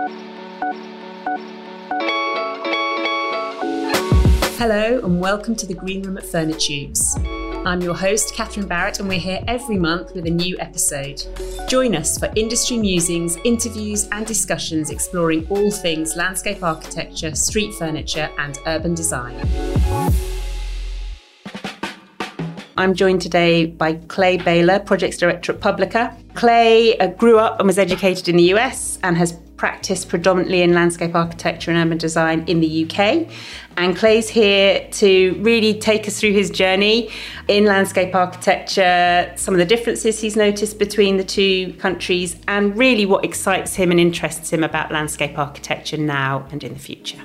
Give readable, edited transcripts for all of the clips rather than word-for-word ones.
Hello and welcome to the Green Room at Furnitubes. I'm your host, Catherine Barrett, and we're here every month with a new episode. Join us for industry musings, interviews and discussions exploring all things landscape architecture, street furniture and urban design. I'm joined today by Clay Baylor, Projects Director at Publica. Clay grew up and was educated in the US and has practiced predominantly in landscape architecture and urban design in the UK. And Clay's here to really take us through his journey in landscape architecture, some of the differences he's noticed between the two countries, and really what excites him and interests him about landscape architecture now and in the future.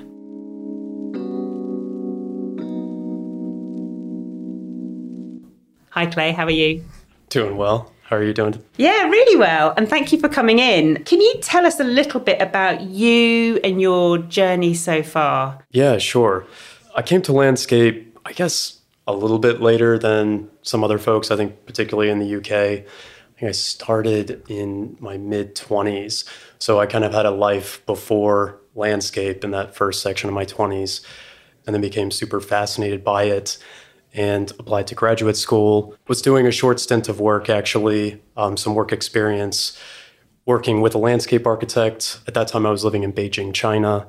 Hi Clay, how are you? Doing well. How are you doing? Yeah, really well. And thank you for coming in. Can you tell us a little bit about you and your journey so far? Yeah, sure. I came to landscape, I guess, a little bit later than some other folks, I think particularly in the UK. I think I started in my mid-20s. So I kind of had a life before landscape in that first section of my 20s, and then became super fascinated by it and applied to graduate school. Was doing a short stint of work, actually, some work experience, working with a landscape architect. At that time, I was living in Beijing, China.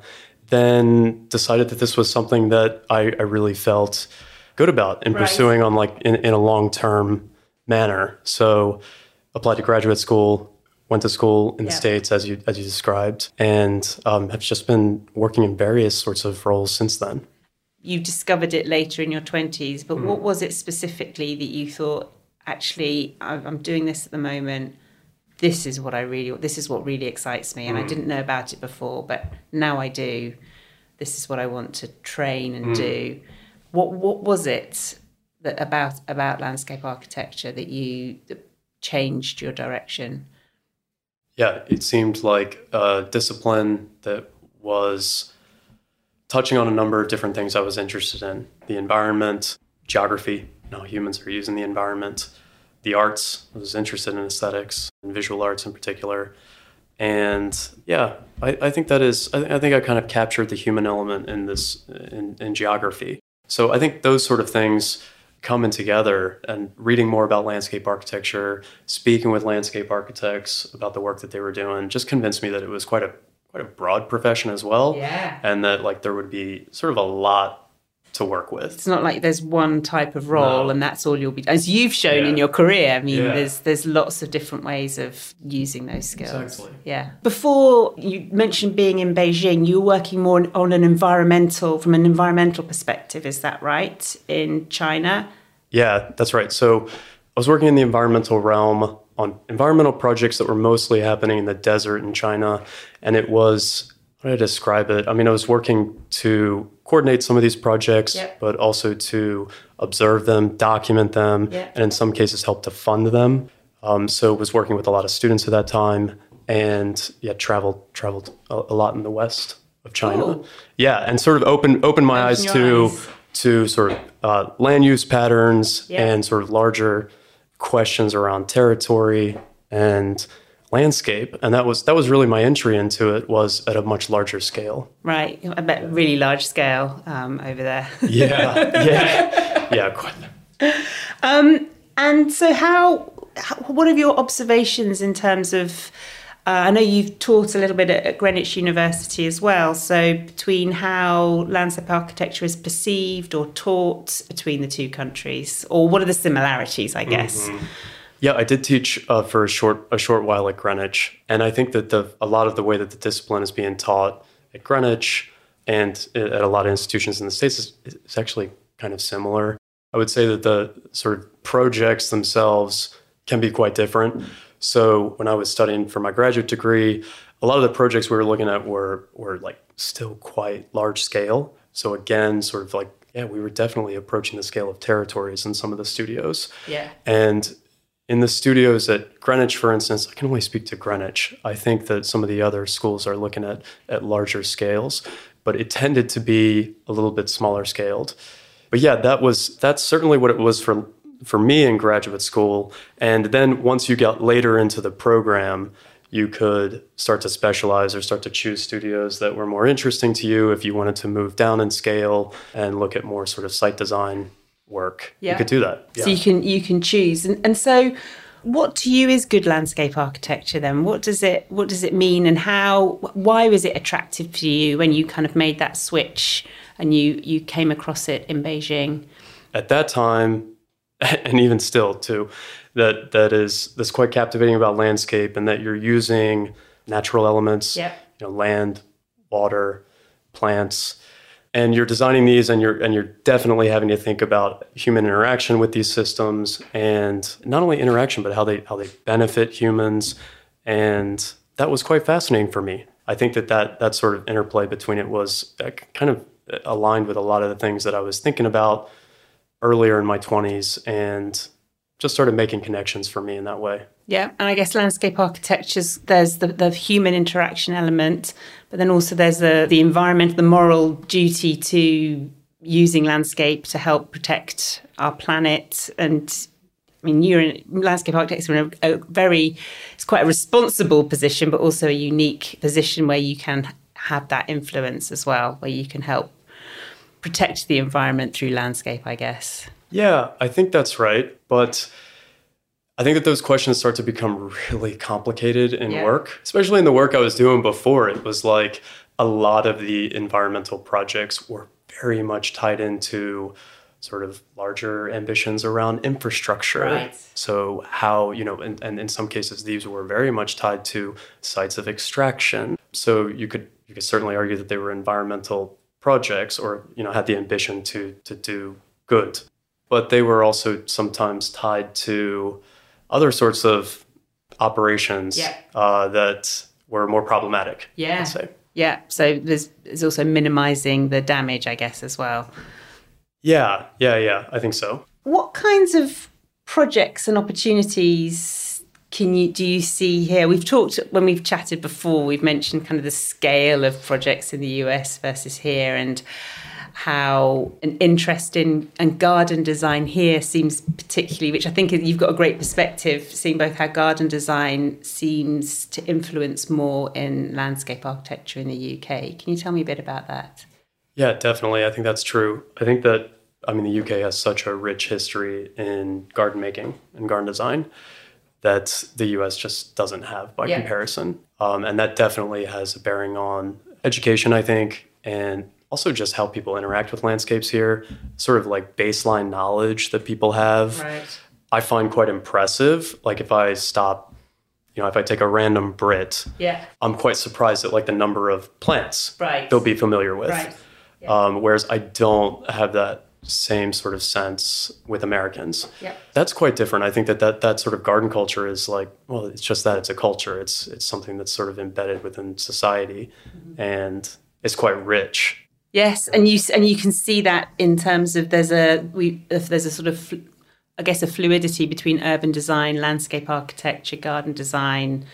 Then decided that this was something that I really felt good about in pursuing on in a long-term manner. So applied to graduate school, went to school in the States, as you described, and have just been working in various sorts of roles since then. You discovered it later in your 20s, but what was it specifically that you thought, actually, I'm doing this at the moment, this is what really excites me, and I didn't know about it before, but now I do. This is what I want to train and do. What was it that about landscape architecture that changed your direction? Yeah, it seemed like a discipline that was touching on a number of different things I was interested in. The environment, geography, how humans are using the environment, the arts. I was interested in aesthetics and visual arts in particular. And yeah, I think I think I kind of captured the human element in this, in geography. So I think those sort of things coming together, and reading more about landscape architecture, speaking with landscape architects about the work that they were doing, just convinced me that it was quite a broad profession as well. Yeah. And that there would be sort of a lot to work with. It's not like there's one type of role and that's all you'll be, as you've shown in your career. I mean, there's lots of different ways of using those skills. Exactly. Yeah. Before you mentioned being in Beijing, you were working more on from an environmental perspective, is that right, in China? Yeah, that's right. So I was working in the environmental realm on environmental projects that were mostly happening in the desert in China. And it was, how do I describe it? I mean, I was working to coordinate some of these projects, but also to observe them, document them, and in some cases help to fund them. So was working with a lot of students at that time, and traveled a lot in the west of China. Ooh. Yeah, and sort of opened my eyes to sort of land use patterns and sort of larger questions around territory and landscape, and that was really my entry into it, was at a much larger scale. Right, I bet really large scale over there. Yeah, quite. And so, what are your observations in terms of? I know you've taught a little bit at Greenwich University as well. So between how landscape architecture is perceived or taught between the two countries, or what are the similarities, I guess? Mm-hmm. Yeah, I did teach for a short while at Greenwich, and I think that a lot of the way that the discipline is being taught at Greenwich and at a lot of institutions in the States is actually kind of similar. I would say that the sort of projects themselves can be quite different. So when I was studying for my graduate degree, a lot of the projects we were looking at were still quite large scale. So again, sort of we were definitely approaching the scale of territories in some of the studios. Yeah. And in the studios at Greenwich, for instance, I can only speak to Greenwich. I think that some of the other schools are looking at larger scales, but it tended to be a little bit smaller scaled. But yeah, that's certainly what it was for me in graduate school. And then once you got later into the program, You could start to specialize or start to choose studios that were more interesting to you. If you wanted to move down in scale and look at more sort of site design work, you could do that. So you can choose. And so what to you is good landscape architecture then? What does it mean, and why was it attractive to you when you kind of made that switch and you came across it in Beijing? At that time, and even still too, that's quite captivating about landscape, and that you're using natural elements, land, water, plants, and you're designing these, and you're definitely having to think about human interaction with these systems, and not only interaction, but how they benefit humans. And that was quite fascinating for me. I think that sort of interplay between it was kind of aligned with a lot of the things that I was thinking about earlier in my 20s, and just started making connections for me in that way. Yeah, and I guess landscape architectures, there's the human interaction element, but then also there's the environment, the moral duty to using landscape to help protect our planet. And I mean, landscape architects are in it's quite a responsible position, but also a unique position where you can have that influence as well, where you can help protect the environment through landscape, I guess. Yeah, I think that's right. But I think that those questions start to become really complicated in work, especially in the work I was doing before. It was like a lot of the environmental projects were very much tied into sort of larger ambitions around infrastructure. Right. So how, and in some cases, these were very much tied to sites of extraction. So you could certainly argue that they were environmental projects, or, had the ambition to do good. But they were also sometimes tied to other sorts of operations that were more problematic, I'd say. Yeah, so there's also minimizing the damage, I guess, as well. Yeah, I think so. What kinds of projects and opportunities do you see here? We've talked, when we've chatted before, we've mentioned kind of the scale of projects in the US versus here, and how an interest in and garden design here seems particularly, which I think you've got a great perspective, seeing both how garden design seems to influence more in landscape architecture in the UK. Can you tell me a bit about that? Yeah, definitely. I think that's true. I think that, the UK has such a rich history in garden making and garden design that the US just doesn't have by comparison. And that definitely has a bearing on education, I think, and also just how people interact with landscapes here, sort of like baseline knowledge that people have. Right. I find quite impressive. Like if I stop, if I take a random Brit, I'm quite surprised at like the number of plants they'll be familiar with. Right. Yeah. Whereas I don't have that same sort of sense with Americans. Yeah. That's quite different. I think that sort of garden culture is like, well, it's just that, it's a culture. It's something that's sort of embedded within society, and it's quite rich. Yes, and you can see that in terms of there's a sort of, I guess, a fluidity between urban design, landscape architecture, garden design,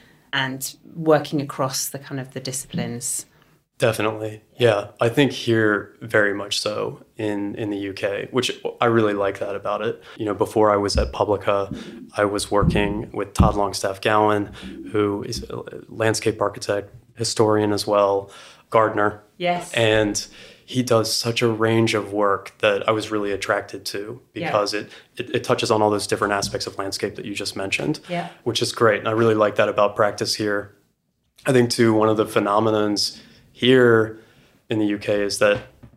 and working across the kind of the disciplines. Definitely. Yeah. I think here very much so in the UK, which I really like that about it. Before I was at Publica, I was working with Todd Longstaff Gowan, who is a landscape architect, historian as well, gardener. Yes. And he does such a range of work that I was really attracted to, because it touches on all those different aspects of landscape that you just mentioned, which is great. And I really like that about practice here. I think, too, one of the phenomenons here in the UK is that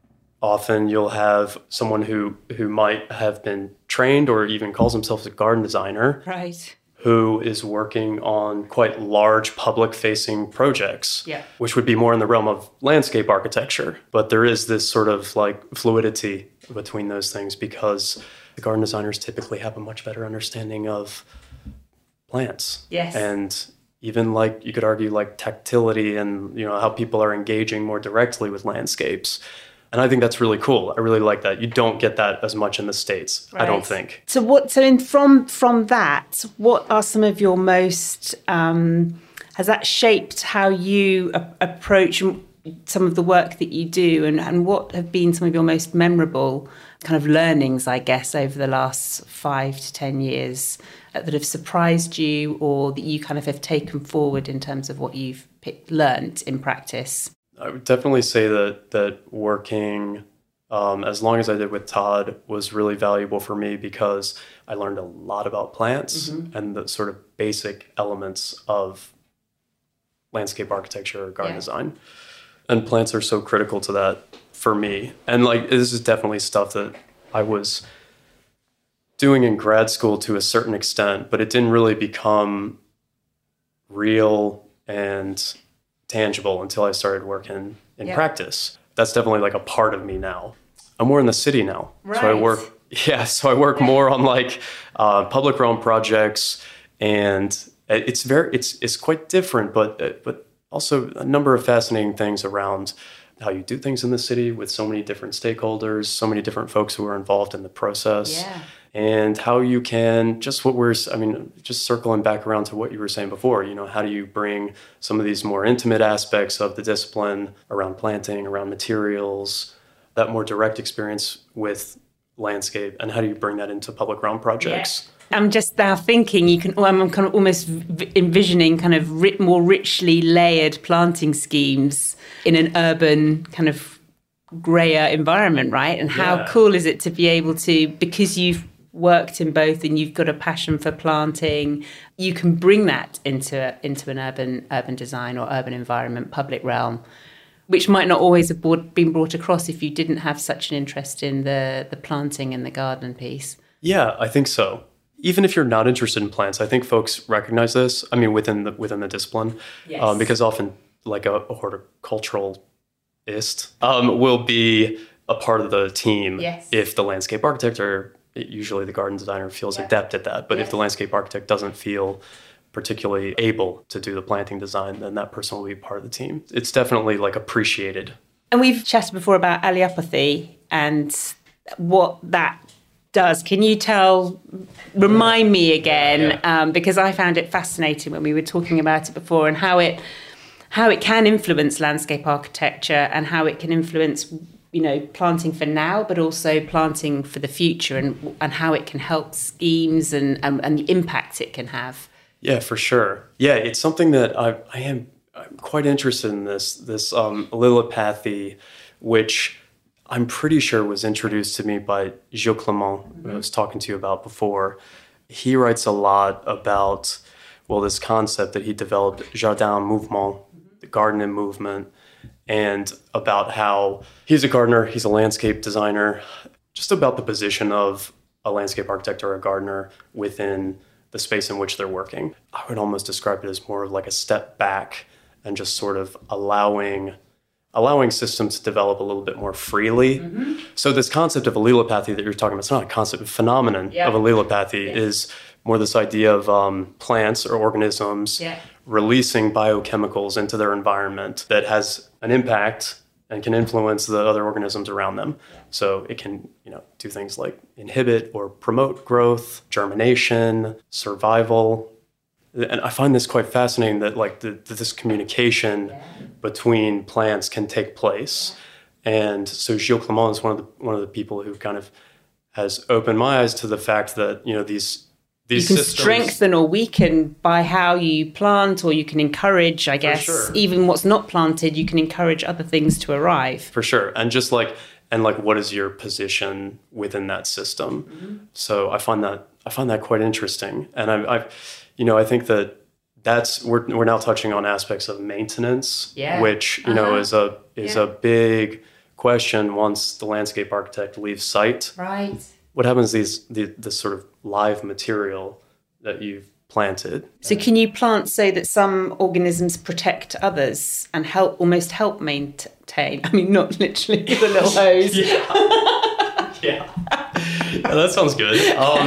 often you'll have someone who might have been trained or even calls himself a garden designer, right, who is working on quite large public-facing projects, which would be more in the realm of landscape architecture. But there is this sort of like fluidity between those things, because the garden designers typically have a much better understanding of plants. Yes. And even like, you could argue like tactility and, how people are engaging more directly with landscapes. And I think that's really cool. I really like that. You don't get that as much in the States, right. I don't think. From that, what are some of your most, has that shaped how you approach some of the work that you do, and what have been some of your most memorable kind of learnings, I guess, over the last 5 to 10 years that have surprised you, or that you kind of have taken forward in terms of what you've learned in practice? I would definitely say that working as long as I did with Todd was really valuable for me, because I learned a lot about plants and the sort of basic elements of landscape architecture or garden design. And plants are so critical to that for me. And like, this is definitely stuff that I was doing in grad school to a certain extent, but it didn't really become real and tangible until I started working in practice. That's definitely like a part of me now. I'm more in the city now. Right. So I work more on like public realm projects, and it's quite different, but also a number of fascinating things around how you do things in the city with so many different stakeholders, so many different folks who are involved in the process. And how you can, just circling back around to what you were saying before, how do you bring some of these more intimate aspects of the discipline around planting, around materials, that more direct experience with landscape, and how do you bring that into public realm projects? I'm just now thinking I'm kind of almost envisioning kind of more richly layered planting schemes in an urban kind of grayer environment, right? And how cool is it to be able to, because you've worked in both and you've got a passion for planting, you can bring that into an urban design or urban environment, public realm, which might not always have been brought across if you didn't have such an interest in the planting and the garden piece. Yeah, I think so. Even if you're not interested in plants, I think folks recognize this. I mean, within the discipline, because often like a horticulturalist will be a part of the team if the landscape architect or usually the garden designer feels adept at that. But if the landscape architect doesn't feel particularly able to do the planting design, then that person will be part of the team. It's definitely like appreciated. And we've chatted before about allelopathy and what that does. Can you remind me again, because I found it fascinating when we were talking about it before, and how it can influence landscape architecture and how it can influence planting for now, but also planting for the future, and how it can help schemes and the impact it can have. Yeah, for sure. Yeah, it's something that I'm quite interested in, this allelopathy, which I'm pretty sure was introduced to me by Gilles Clement, who I was talking to you about before. He writes a lot about, this concept that he developed, Jardin en Mouvement, the garden in movement, and about how he's a gardener, he's a landscape designer, just about the position of a landscape architect or a gardener within the space in which they're working. I would almost describe it as more of like a step back and just sort of allowing systems to develop a little bit more freely. So this concept of allelopathy that you're talking about, it's not a concept, a phenomenon of allelopathy is more this idea of plants or organisms releasing biochemicals into their environment that has an impact and can influence the other organisms around them. So it can, do things like inhibit or promote growth, germination, survival. And I find this quite fascinating that this communication between plants can take place. And so Gilles Clement is one of the people who kind of has opened my eyes to the fact that, these you can systems strengthen or weaken by how you plant, or you can encourage, I guess, even what's not planted, you can encourage other things to arrive. For sure. And just what is your position within that system? So I find that quite interesting. And I think that's we're now touching on aspects of maintenance, which is a big question once the landscape architect leaves site. Right. What happens to this sort of live material that you've planted? So can you plant so that some organisms protect others and almost help maintain? I mean, not literally with a little hose. Yeah, that sounds good.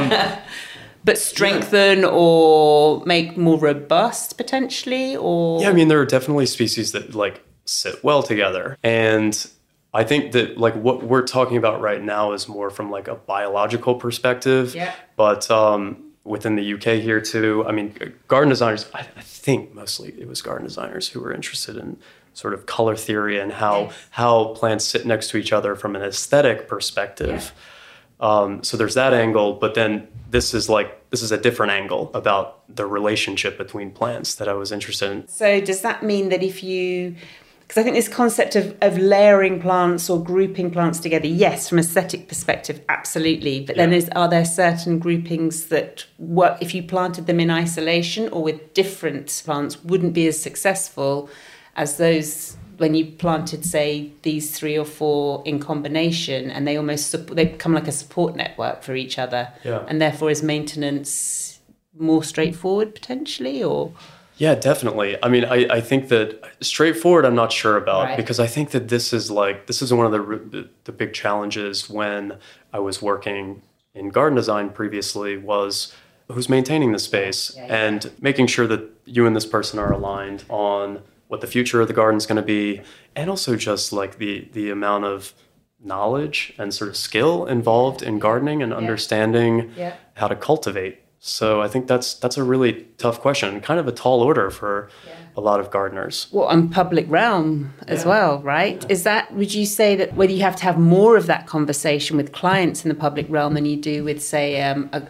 But strengthen or make more robust potentially, or there are definitely species that sit well together, and I think that what we're talking about right now is more from a biological perspective. Yeah. But within the UK here too, garden designers, I think mostly it was garden designers who were interested in sort of color theory and how plants sit next to each other from an aesthetic perspective. So there's that angle, but then this is this is a different angle about the relationship between plants that I was interested in. So does that mean that because I think this concept of layering plants or grouping plants together, yes, from an aesthetic perspective, absolutely. But then are there certain groupings that work if you planted them in isolation or with different plants wouldn't be as successful as those when you planted, say, these 3 or 4 in combination, and they become like a support network for each other, and therefore is maintenance more straightforward potentially, or? Yeah, definitely. I mean, I think that straightforward, I'm not sure about, because I think that this is one of the big challenges when I was working in garden design previously was who's maintaining the space and making sure that you and this person are aligned on what the future of the garden is going to be, and also just like the amount of knowledge and sort of skill involved in gardening and understanding how to cultivate. So I think that's a really tough question, kind of a tall order for a lot of gardeners. Well, on public realm as well, right? Would you say that whether you have to have more of that conversation with clients in the public realm than you do with, say,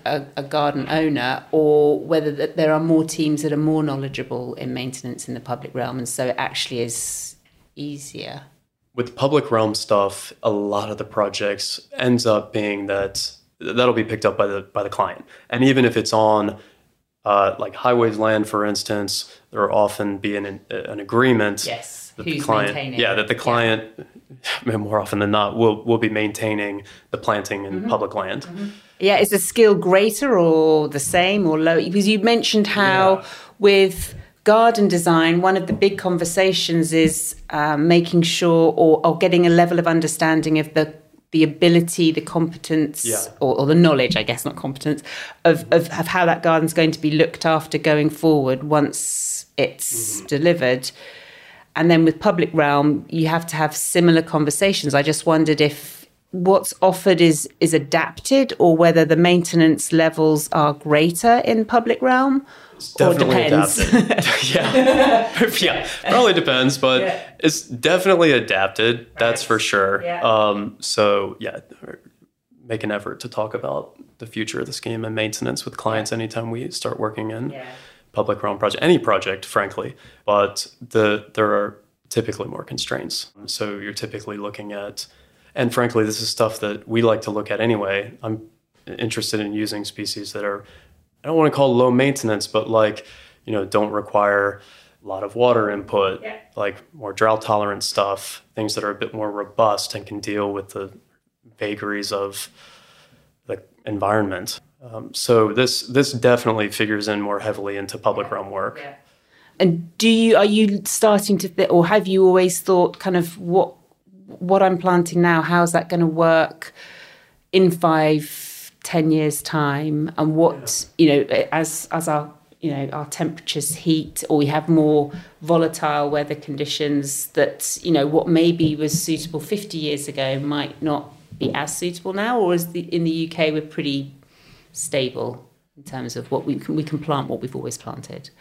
a garden owner, or whether that there are more teams that are more knowledgeable in maintenance in the public realm, and so it actually is easier? With public realm stuff, a lot of the projects ends up being that'll be picked up by the client. And even if it's on like highways land, for instance, there will often be an agreement that the client, that the client, more often than not, will be maintaining the planting in public land. Yeah, is the skill greater or the same or low? Because you mentioned how with garden design, one of the big conversations is making sure or getting a level of understanding of the ability, the competence, or the knowledge, I guess, not competence, of how that garden's going to be looked after going forward once it's delivered. And then with public realm, you have to have similar conversations. I just wondered if what's offered is adapted, or whether the maintenance levels are greater in public realm. It's definitely adapted. Probably depends, but it's definitely adapted. That's for sure. So make an effort to talk about the future of the scheme and maintenance with clients anytime we start working in public realm project, any project, frankly. But there are typically more constraints. So you're typically looking at, and frankly, this is stuff that we like to look at anyway. I'm interested in using species that are, I don't want to call low maintenance, but don't require a lot of water input, like more drought tolerant stuff, things that are a bit more robust and can deal with the vagaries of the environment. So this definitely figures in more heavily into public realm work. And are you starting to or have you always thought kind of what I'm planting now, how's that going to work in 5-10 years time, and what as our our temperatures heat, or we have more volatile weather conditions, that what maybe was suitable 50 years ago might not be as suitable now, or in the UK we're pretty stable in terms of what we can plant what we've always planted?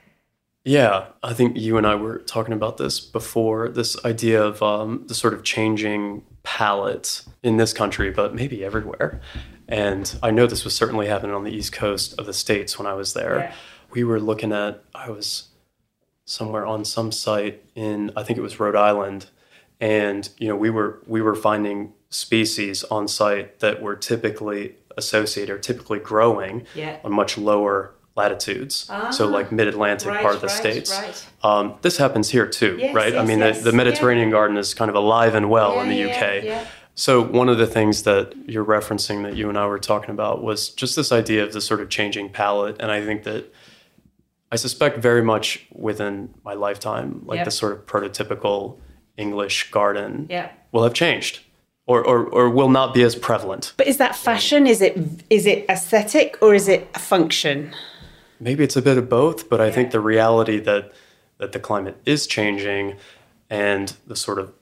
Yeah, I think you and I were talking about this before, this idea of the sort of changing palette in this country, but maybe everywhere. And I know this was certainly happening on the East Coast of the States when I was there. We were looking at, I was somewhere on some site in, I think it was Rhode Island, and we were finding species on site that were typically associated or typically growing on much lower latitudes, so like mid-Atlantic part of the States. This happens here too, right? I mean, the Mediterranean garden is kind of alive and well in the UK. So one of the things that you're referencing that you and I were talking about was just this idea of the sort of changing palette. And I think that I suspect very much within my lifetime, like the sort of prototypical English garden will have changed. Or will not be as prevalent. But is that fashion? Is it aesthetic, or is it a function? Maybe it's a bit of both, but I think the reality that the climate is changing, and the sort of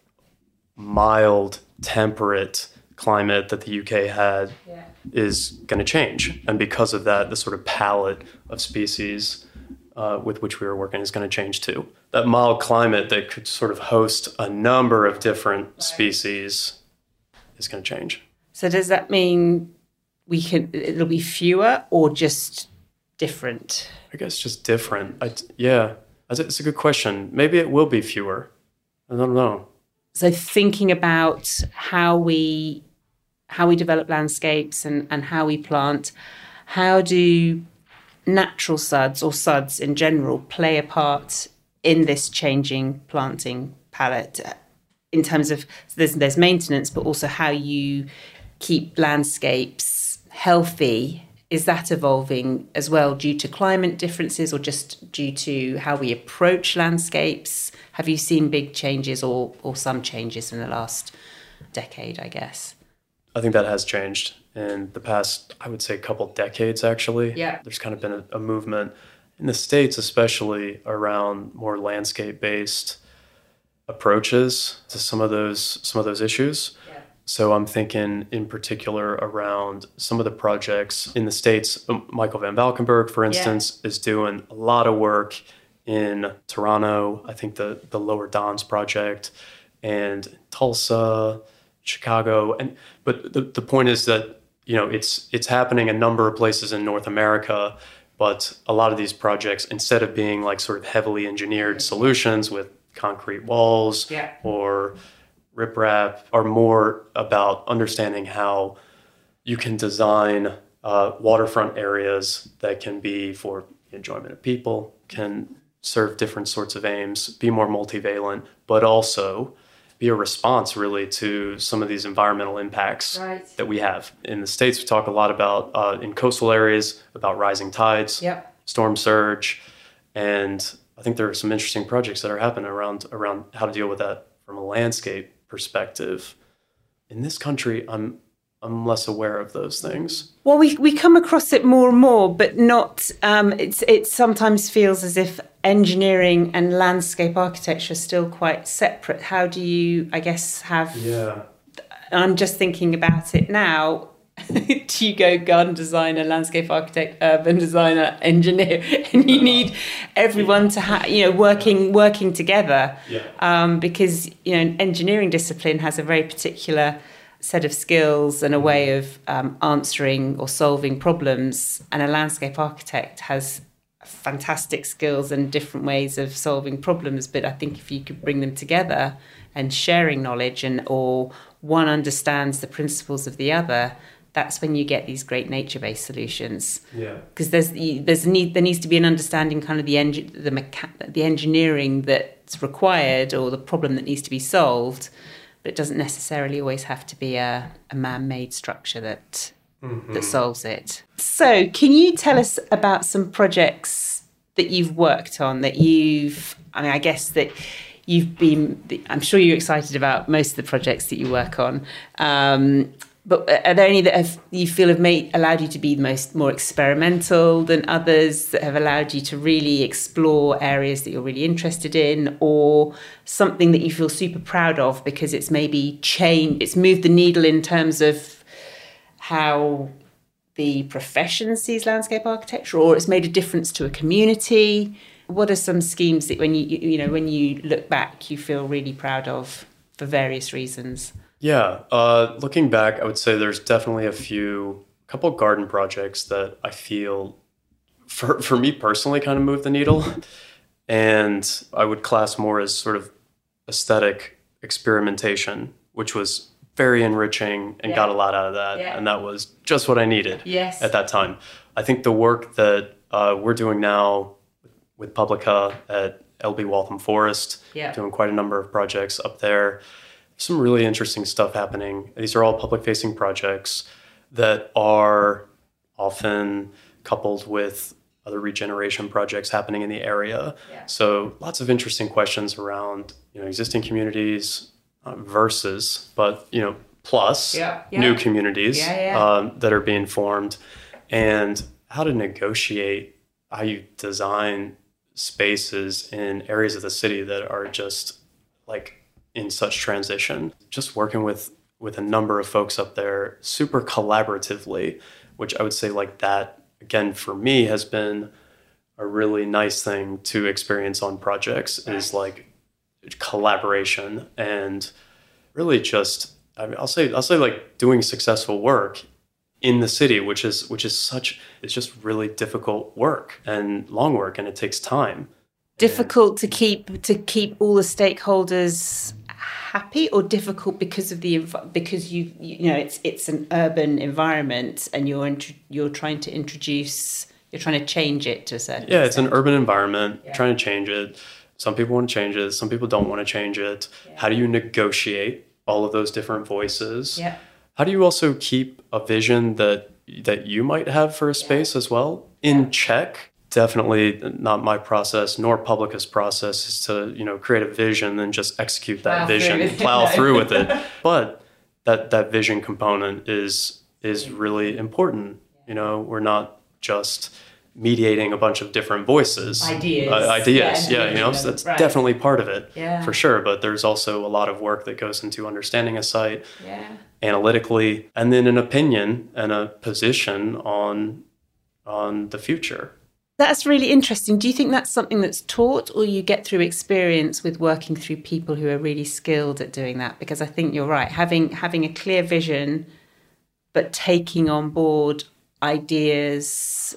mild, temperate climate that the UK had is going to change. And because of that, the sort of palette of species with which we were working is going to change too. That mild climate that could sort of host a number of different species is going to change. So does that mean it'll be fewer or just different? I guess just different. Yeah, it's a good question. Maybe it will be fewer. I don't know. So thinking about how we develop landscapes and how we plant, how do natural suds or suds in general play a part in this changing planting palette in terms of there's maintenance, but also how you keep landscapes healthy? Is that evolving as well due to climate differences or just due to how we approach landscapes? Have you seen big changes or some changes in the last decade, I guess? I think that has changed in the past, I would say, couple decades, actually. Yeah. There's kind of been a movement in the States, especially around more landscape-based approaches to some of those issues. Yeah. So I'm thinking in particular around some of the projects in the States. Michael Van Valkenburg, for instance, is doing a lot of work in Toronto. I think the Lower Downs project, and Tulsa, Chicago. But the point is that, you know, it's happening a number of places in North America, but a lot of these projects, instead of being like sort of heavily engineered solutions with concrete walls or riprap, are more about understanding how you can design waterfront areas that can be for the enjoyment of people, can serve different sorts of aims, be more multivalent, but also be a response really to some of these environmental impacts that we have. In the States, we talk a lot about, in coastal areas, about rising tides, storm surge, and I think there are some interesting projects that are happening around how to deal with that from a landscape perspective. In this country, I'm less aware of those things. Well, we come across it more and more, but not. It sometimes feels as if engineering and landscape architecture are still quite separate. How do you, I guess, have? Yeah. I'm just thinking about it now. Do you go garden designer, landscape architect, urban designer, engineer, and you need everyone to working together? Yeah. Because engineering discipline has a very particular set of skills and a way of answering or solving problems, and a landscape architect has fantastic skills and different ways of solving problems. But I think if you could bring them together and sharing knowledge, or one understands the principles of the other, that's when you get these great nature-based solutions. Yeah, because there needs to be an understanding, kind of the engineering that's required or the problem that needs to be solved. But it doesn't necessarily always have to be a man-made structure that solves it. So can you tell us about some projects that you've worked on that I guess that you've been, I'm sure you're excited about most of the projects that you work on. But are there any that you feel have allowed you to be more experimental than others, that have allowed you to really explore areas that you're really interested in, or something that you feel super proud of because it's maybe it's moved the needle in terms of how the profession sees landscape architecture, or it's made a difference to a community? What are some schemes that when you look back, you feel really proud of for various reasons? Yeah, looking back, I would say there's definitely a couple garden projects that I feel, for me personally, kind of moved the needle. And I would class more as sort of aesthetic experimentation, which was very enriching and got a lot out of that. Yeah. And that was just what I needed at that time. I think the work that we're doing now with Publica at LB Waltham Forest, doing quite a number of projects up there. Some really interesting stuff happening. These are all public-facing projects that are often coupled with other regeneration projects happening in the area. Yeah. So lots of interesting questions around existing communities versus, but plus new communities that are being formed, and how to negotiate, how you design spaces in areas of the city that are just like in such transition. Just working with a number of folks up there super collaboratively, which I would say like that, again, for me has been a really nice thing to experience on projects, is like collaboration, and really just, I'll say like doing successful work in the city, which is it's just really difficult work and long work, and it takes time. Difficult to keep all the stakeholders happy, or difficult because of because you know it's an urban environment and you're trying to change it to a certain extent. It's an urban environment, trying to change it. Some people want to change it, some people don't want to change it. How do you negotiate all of those different voices? How do you also keep a vision that you might have for a space as well in check? Definitely not my process, nor Publica's process, is to, create a vision and just execute that vision, plow through with it. But that vision component is really important. We're not just mediating a bunch of different voices. Ideas. So that's definitely part of it, for sure. But there's also a lot of work that goes into understanding a site analytically, and then an opinion and a position on the future. That's really interesting. Do you think that's something that's taught, or you get through experience with working through people who are really skilled at doing that? Because I think you're right. Having a clear vision, but taking on board ideas,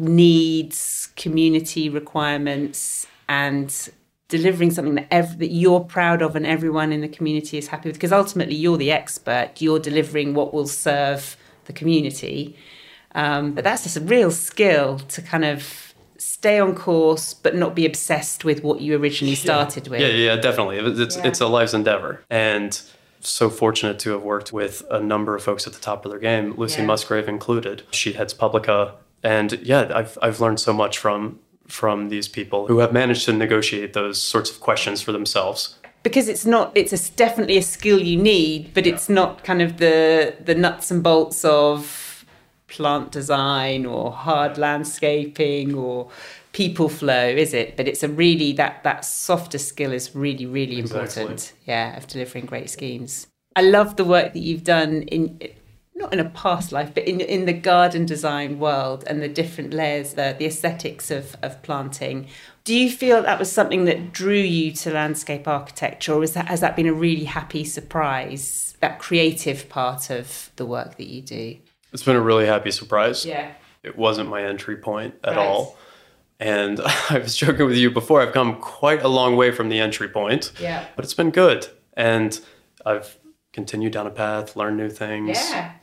needs, community requirements, and delivering something that you're proud of and everyone in the community is happy with. Because ultimately, you're the expert. You're delivering what will serve the community. But that's just a real skill to kind of stay on course, but not be obsessed with what you originally started with. Yeah, definitely. It's a life's endeavor. And so fortunate to have worked with a number of folks at the top of their game, Lucy Musgrave included. She heads Publica. And I've learned so much from these people who have managed to negotiate those sorts of questions for themselves. Because it's definitely a skill you need, but it's not kind of the nuts and bolts of plant design or hard landscaping or people flow, is it? But it's a really, that softer skill is really, really important. Of delivering great schemes. I love the work that you've done not in a past life, but in the garden design world and the different layers, the aesthetics of planting. Do you feel that was something that drew you to landscape architecture, or has that been a really happy surprise, that creative part of the work that you do? It's been a really happy surprise. Yeah. It wasn't my entry point at all. And I was joking with you before, I've come quite a long way from the entry point. Yeah. But it's been good. And I've continued down a path, learn new things,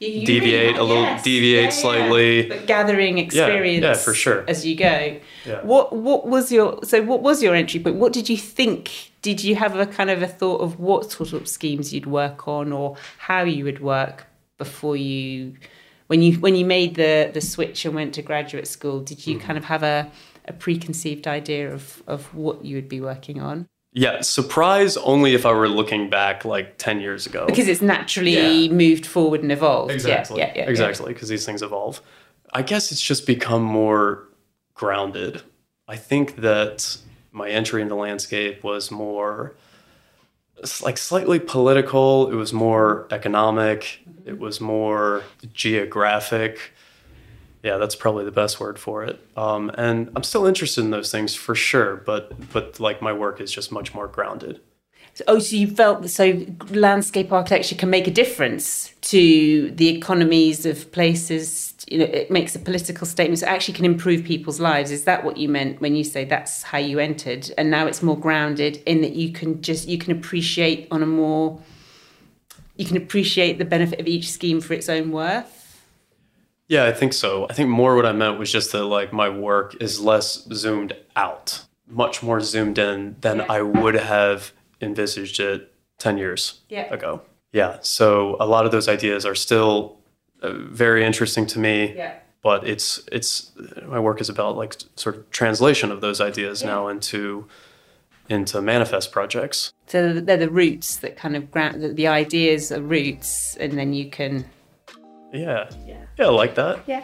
deviate slightly. But gathering experience for sure. as you go. Yeah. What was your entry point? What did you think? Did you have a kind of a thought of what sort of schemes you'd work on, or how you would work before when you made the switch and went to graduate school? Did you kind of have a preconceived idea of what you would be working on? Yeah, surprise only if I were looking back like 10 years ago. Because it's naturally moved forward and evolved. Exactly. Exactly, because these things evolve. I guess it's just become more grounded. I think that my entry into landscape was more like slightly political. It was more economic. It was more geographic. Yeah, that's probably the best word for it. And I'm still interested in those things for sure, but like my work is just much more grounded. So you felt landscape architecture can make a difference to the economies of places. It makes a political statement, so it actually can improve people's lives. Is that what you meant when you say that's how you entered? And now it's more grounded in that you can appreciate the benefit of each scheme for its own worth. Yeah, I think so. I think more what I meant was just that like my work is less zoomed out, much more zoomed in than I would have envisaged it 10 years ago. Yeah, so a lot of those ideas are still very interesting to me, but it's my work is about like sort of translation of those ideas now into manifest projects. So they're the roots that kind of ground, the ideas are roots, and then you can... Yeah, I like that. Yeah.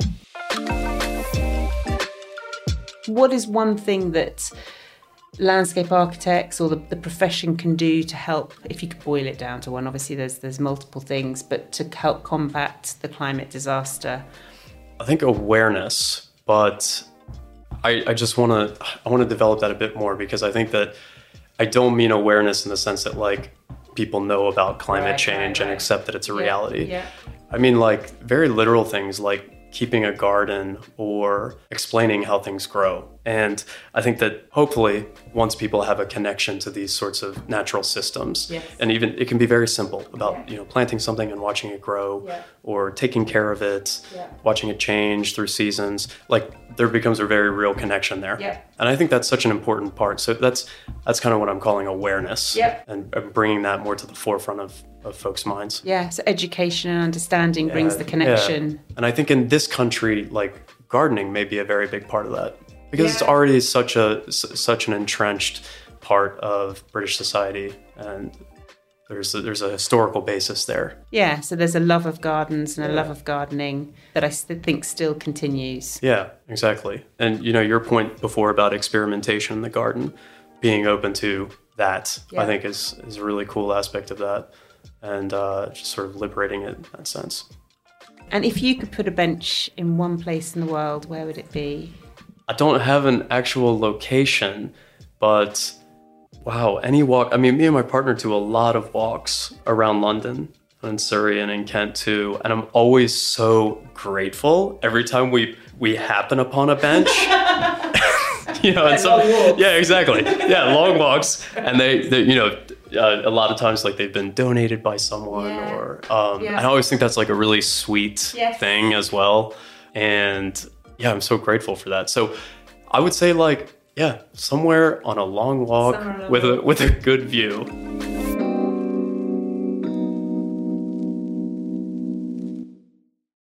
What is one thing that landscape architects or the profession can do to help, if you could boil it down to one? Obviously there's multiple things, but to help combat the climate disaster? I think awareness, but I just want to develop that a bit more, because I think that I don't mean awareness in the sense that like people know about climate change and accept that it's a reality. Yeah. I mean, like very literal things like keeping a garden or explaining how things grow. And I think that hopefully once people have a connection to these sorts of natural systems, yes. and even it can be very simple about, planting something and watching it grow or taking care of it, watching it change through seasons, like there becomes a very real connection there. And I think that's such an important part. So that's kind of what I'm calling awareness and bringing that more to the forefront of folks' minds. Yeah, so education and understanding brings the connection. Yeah. And I think in this country, like gardening may be a very big part of that because it's already such an entrenched part of British society, and there's a historical basis there. Yeah, so there's a love of gardens and a love of gardening that I think still continues. Yeah, exactly. And your point before about experimentation in the garden, being open to that, I think is a really cool aspect of that, and just sort of liberating it in that sense. And if you could put a bench in one place in the world, where would it be? I don't have an actual location, but wow, any walk. I mean, me and my partner do a lot of walks around London and Surrey and in Kent too. And I'm always so grateful every time we happen upon a bench. And so, yeah, exactly. Yeah, long walks. And they a lot of times like they've been donated by someone or I always think that's like a really sweet thing as well. And yeah, I'm so grateful for that. So I would say somewhere on a long walk with a good view.